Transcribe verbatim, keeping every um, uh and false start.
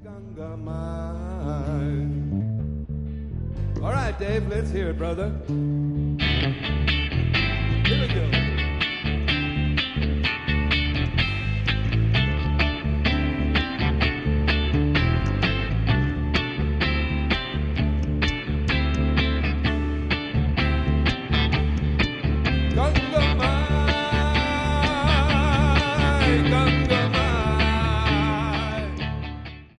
Ganga mine. All right, Dave, let's hear it, brother.